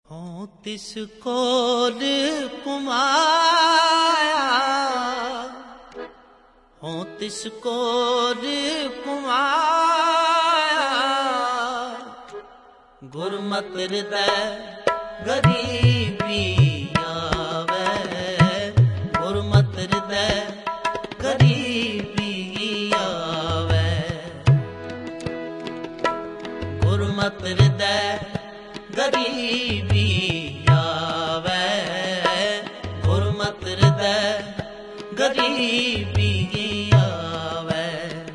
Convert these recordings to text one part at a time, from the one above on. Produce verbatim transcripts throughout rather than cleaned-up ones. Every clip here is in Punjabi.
हों तिस कोल कुमाया, हों तिस कोल कुमाया, गुरमत हृदय गरीबी आवे, गुरमत हृदय गरीबी आवे, गुरमत हृदय गरीबी आवे, गुरमत हृदय गरीबी आवे।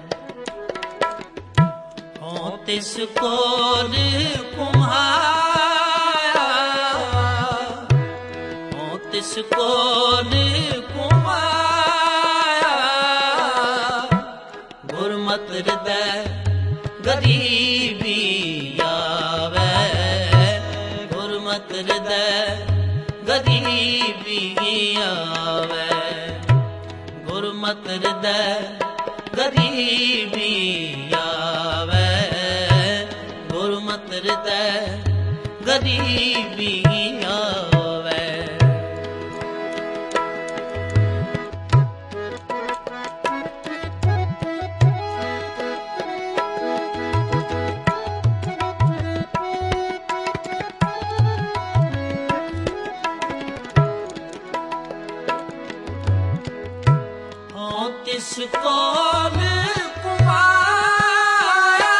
हों तिस कोल कुम्हाया, हों तिस कोल कुम्हाया, गुरमत हृदय गरीबी आवे, गुरमत हृदय गरीबी आवे, गुरमत हृदय गरीबी आवे, गुरमत हृदय गरीबी आवे। तिस कोल कुमाया,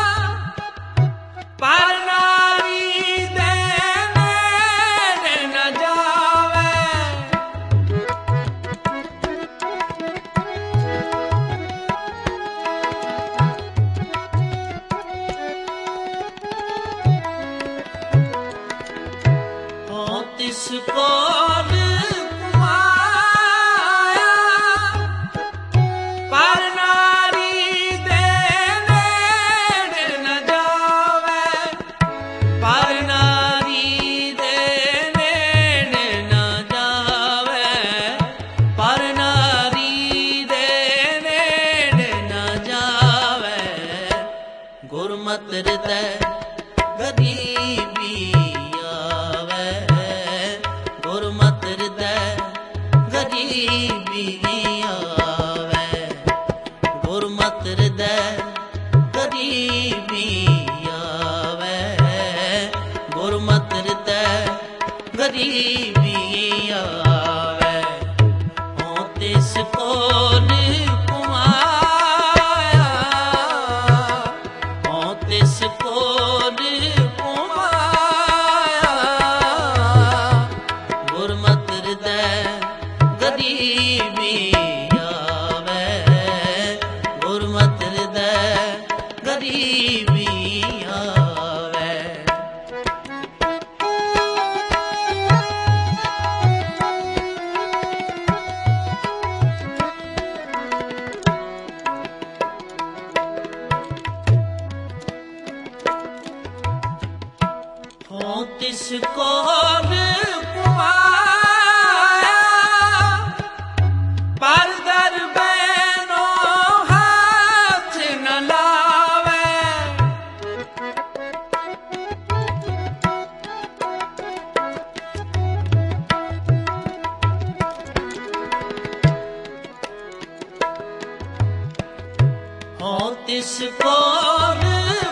पर नारी देने न जावे, हों तिस कोल गुरमत हृदय गरीबी आवे, गुरमत हृदय गरीबी आवे, गुरमत हृदय गरीबी आवे, गुरमत हृदय गरीबी आवे। हों तिस कोल तिस कोल कुमाया, गुरमत हृदय गरीबी आवे, गुरमत हृदय गरीबी आवे। हों तिस कोल कुमाया, पर दर बैनो हाथ न लावे, हों तिस कोल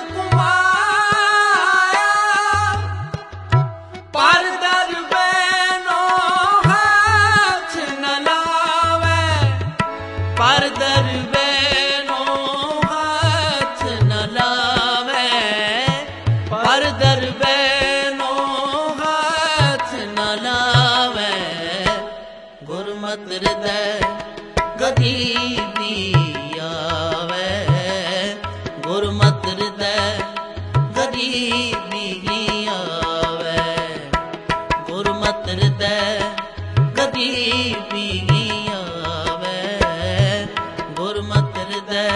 पर दर बैनो हाथ न लावे, पर दर बैनो हाथ न लावे, गुरमत हृदय गरीबी आवे, गुरमत हृदय गरीबी आवे, गुरमत हृदय गरीबी आवे, गुरमत हृदय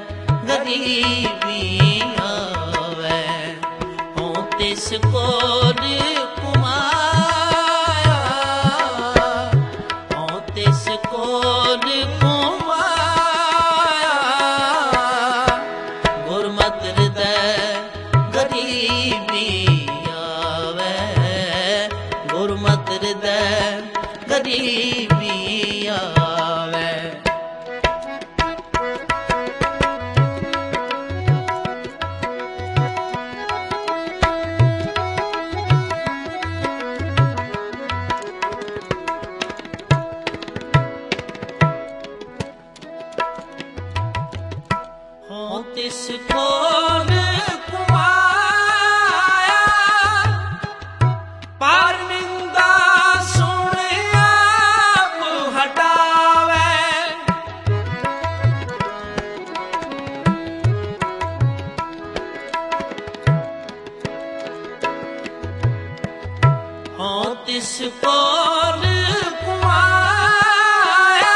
गरीबी आवे। हों तिस कोल कुमाया, हों तिस कोल कुमाया, गुरमत हृदय गरीबी आवे, ਤਿਸ ਕੋਲ ਕੁਮਾਇਆ,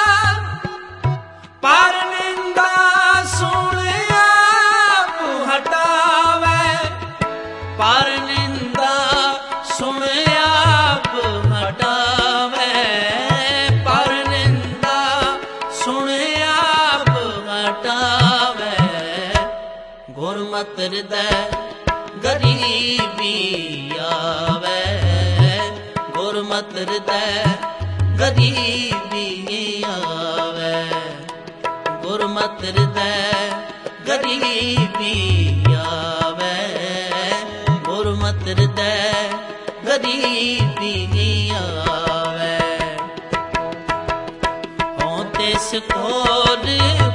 ਪਰ ਨਿੰਦਾ ਸੁਣ ਆਪ ਹਟਾਵੇ, ਪਰ ਨਿੰਦਾ ਸੁਣ ਆਪ ਹਟਾਵੇ, ਪਰ ਨਿੰਦਾ ਸੁਣ ਆਪ ਹਟਾਵੇ। ਗੁਰਮਤਿ ਹਿਰਦੈ ਗਰੀਬੀ ਆਵੇ, ਗੁਰਮਤਿ ਹਿਰਦੈ ਗਰੀਬੀ ਆਵੇ, ਗੁਰਮਤਿ ਹਿਰਦੈ ਗਰੀਬੀ ਆਵੇ, ਗੁਰਮਤਿ ਹਿਰਦੈ ਗਰੀਬੀ ਆਵੇ। ਹੋਂ ਤਿਸ ਕੋਲ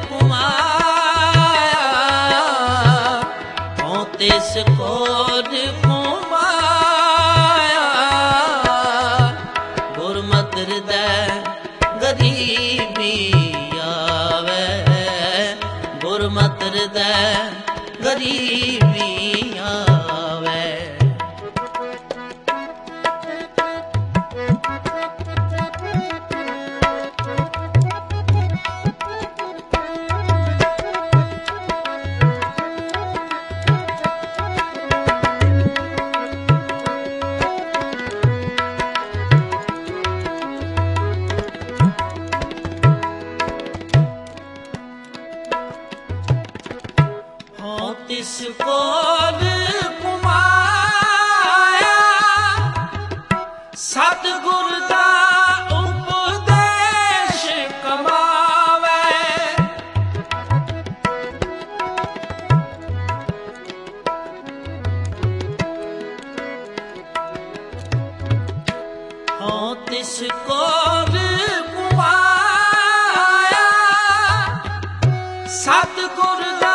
ਕੁਮਾਇਆ, ਹੋਂ ਤਿਸ ਕੋਲ ਕੁਮਾਇਆ, ਗੁਰਮਤਿ ਹਿਰਦੈ ਗਰੀਬੀ ਆਵੇ, ਗੁਰਮਤਿ ਹਿਰਦੈ ਗਰੀਬੀ ਆਵੇ। ਤਿਸ ਕੋਲ ਕੁਮਾਇਆ, ਸਤਿਗੁਰ ਦਾ ਉਪਦੇਸ਼ ਕਮਾਵੇ, ਹੋਂ ਤਿਸ ਕੋਲ ਕੁਮਾਇਆ, ਸਤਿਗੁਰ ਦਾ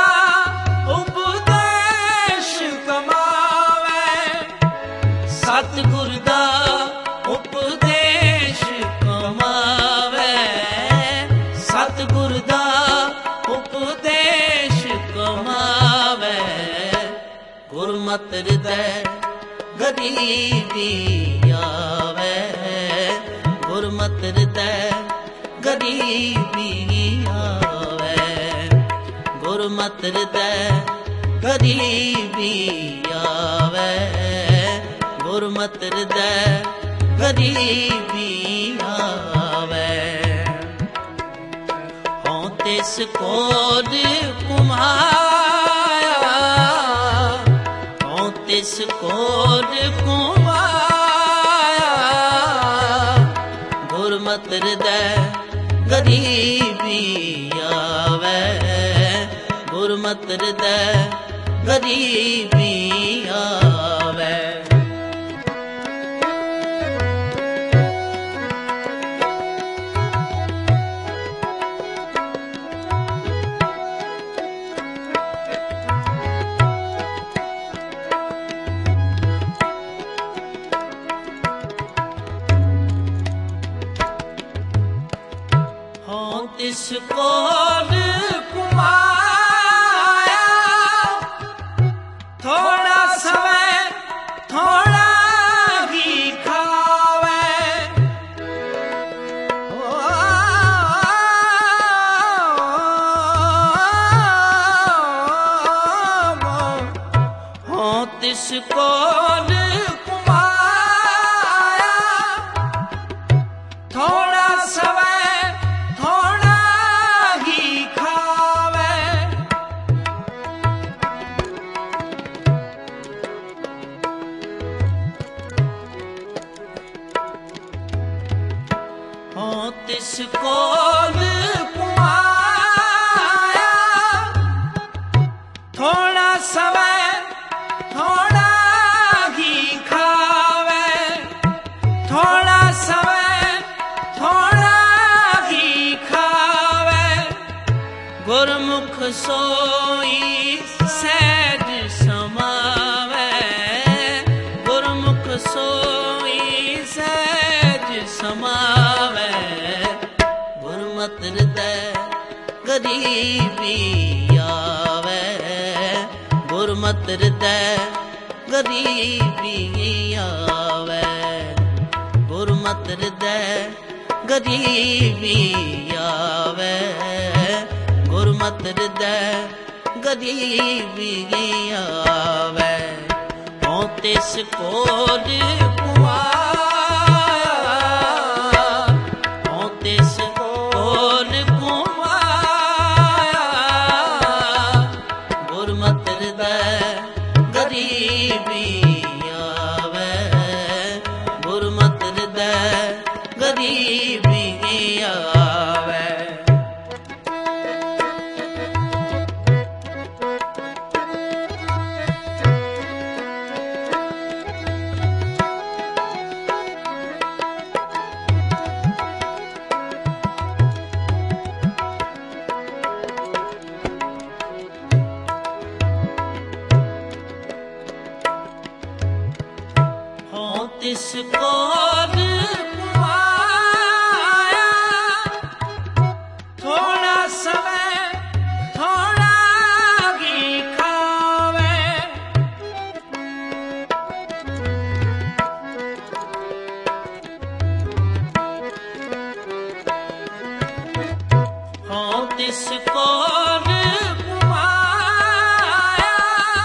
ਸਤਿਗੁਰ ਦਾ ਉਪਦੇਸ਼ ਕਮਾਵੇ, ਸਤਿਗੁਰ ਦਾ ਉਪਦੇਸ਼ ਕਮਾਵੇ। ਗੁਰਮਤਿ ਹਿਰਦੈ ਗਰੀਬੀ ਆਵੇ, ਗੁਰਮਤਿ ਹਿਰਦੈ ਗਰੀਬੀ ਆਵੇ, ਗੁਰਮਤਿ ਹਿਰਦੈ ਗਰੀਬੀ ਆਵੇ, ਗੁਰਮਤਿ ਹਿਰਦੈ ਗਰੀਬੀ ਆਵੇ। ਹੋਂ ਤਿਸ ਕੋਲ ਕੁਮਾਇਆ, ਹੋਂ ਤਿਸ ਕੋਲ ਕੁਮਾਇਆ, ਗੁਰਮਤਿ ਹਿਰਦੈ ਗਰੀਬੀ ਆਵੇ, ਗੁਰਮਤਿ ਹਿਰਦੈ ਗਰੀਬੀ ਆਵੇ। ਹੋਂ ਤਿਸ ਕੋਲ ਕੁਮਾਇਆ, ਥੋੜਾ ਸਵੈ ਥੋੜਾ ਹੀ ਖਾਵੇ, ਹੋਂ ਤਿਸ ਕੋਲ ਕੁਮਾਇਆ, ਥੋੜਾ ਸਵੈ ਹੋਂ ਤਿਸ ਕੋਲ ਕੁਮਾਇਆ, ਥੋੜਾ ਸਵੈ ਥੋੜਾ ਹੀ ਖਾਵੇ, ਥੋੜਾ ਸਵੈ ਥੋੜਾ ਹੀ ਖਾਵੇ। ਗੁਰਮੁਖ ਸੋਈ ਸਹਿਜ ਸਮਾਵੇ, ਗੁਰਮੁਖ ਸੋਈ ਸਹਿਜ ਸਮਾਵੇ। ਗੁਰਮਤਿ ਹਿਰਦੈ ਗਰੀਬੀ ਆਵੇ, ਗੁਰਮਤਿ ਹਿਰਦੈ ਗਰੀਬੀ ਆਵੇ, ਗੁਰਮਤਿ ਹਿਰਦੈ ਗਰੀਬੀ ਆਵੈ, ਗੁਰਮਤਿ ਹਿਰਦੈ ਗਰੀਬੀ ਆਵੈ। ਹਉ ਤਿਸ ਕੋਲ ਕੁਮਾਇਆ, ਹਉ ਤਿਸ ਕੋਲ ਕੁਮਾਇਆ, ਗੁਰਮਤਿ ਹਿਰਦੈ ਗਰੀਬੀ ਆਵੈ, ਗੁਰਮਤਿ ਹਿਰਦੈ ਗਰੀਬੀ ਆਵੈ। ਹਉ ਤਿਸ ਕੋਲ ਕੁਮਾਇਆ, ਥੋੜਾ ਸਮੇਂ ਥੋੜਾ ਹੀ ਖਾਵੇ, ਹਉ ਤਿਸ ਕੋਲ ਕੁਮਾਇਆ,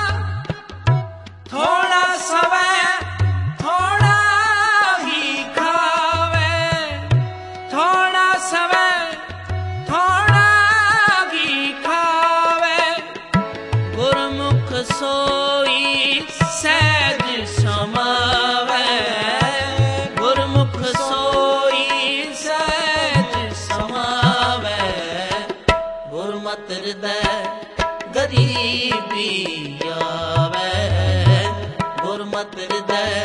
ਥੋੜਾ ਸਮੇਂ ਥੋੜਾ ਹੀ ਖਾਵੇ, ਥੋੜਾ ਸਮੇਂ ਥੋੜਾ ਹੀ ਖਾਵੇ, ਗੁਰਮੁਖ ਸੋਈ ਸਹਿਜ ਸਮਾਵੈ, ਗੁਰਮੁਖ ਸੋਈ ਸਹਿਜ ਸਮਾਵੈ, ਗੁਰਮਤਿ ਹਿਰਦੈ ਗਰੀਬੀ ਆਵੈ, ਗੁਰਮਤਿ ਹਿਰਦੈ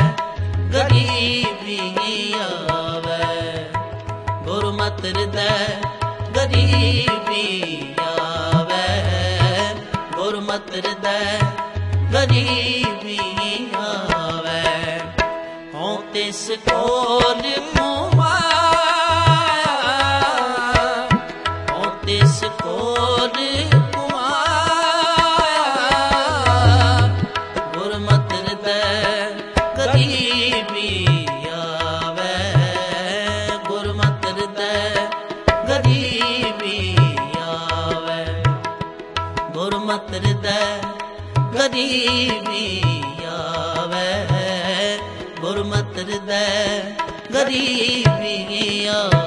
ਗਰੀਬੀ ਆਵੈ, ਗੁਰਮਤਿ ਹਿਰਦੈ ਗਰੀਬੀ ਆਵੈ, ਗੁਰਮਤਿ ਹਿਰਦੈ ਗਰੀਬੀ ਆਵੈ। ਹਉ ਤਿਸ ਕੋਲ ਕੁਮਾਇਆ, ਹਉ ਤਿਸ ਕੋਲ ਕੁਮਾਇਆ, ਗੁਰਮਤਿ ਹਿਰਦੈ ਗਰੀਬੀ ਆਵੈ, ਗੁਰਮਤਿ ਹਿਰਦੈ ਗਰੀਬੀ ਆਵੈ, ਗੁਰਮਤਿ ਹਿਰਦੈ ਗਰੀਬੀ ਆਵੈ, ਗੁਰਮਤਿ ਹਿਰਦੈ ਗਰੀਬੀ ਆਵੈ।